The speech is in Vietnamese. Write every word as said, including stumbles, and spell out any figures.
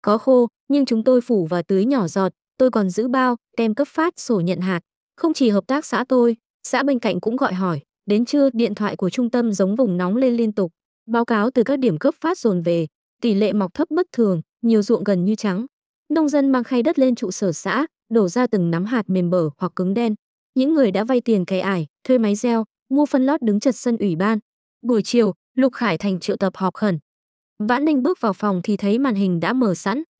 Có khô, nhưng chúng tôi phủ và tưới nhỏ giọt, tôi còn giữ bao, tem cấp phát, sổ nhận hạt. Không chỉ hợp tác xã tôi, xã bên cạnh cũng gọi hỏi, đến trưa điện thoại của trung tâm giống vùng nóng lên liên tục. Báo cáo từ các điểm cấp phát dồn về, tỷ lệ mọc thấp bất thường, nhiều ruộng gần như trắng. Nông dân mang khay đất lên trụ sở xã, đổ ra từng nắm hạt mềm bở hoặc cứng đen. Những người đã vay tiền cày ải, thuê máy gieo, mua phân lót đứng chật sân ủy ban. Buổi chiều, Lục Khải Thành triệu tập họp khẩn. Vãn Ninh bước vào phòng thì thấy màn hình đã mở sẵn,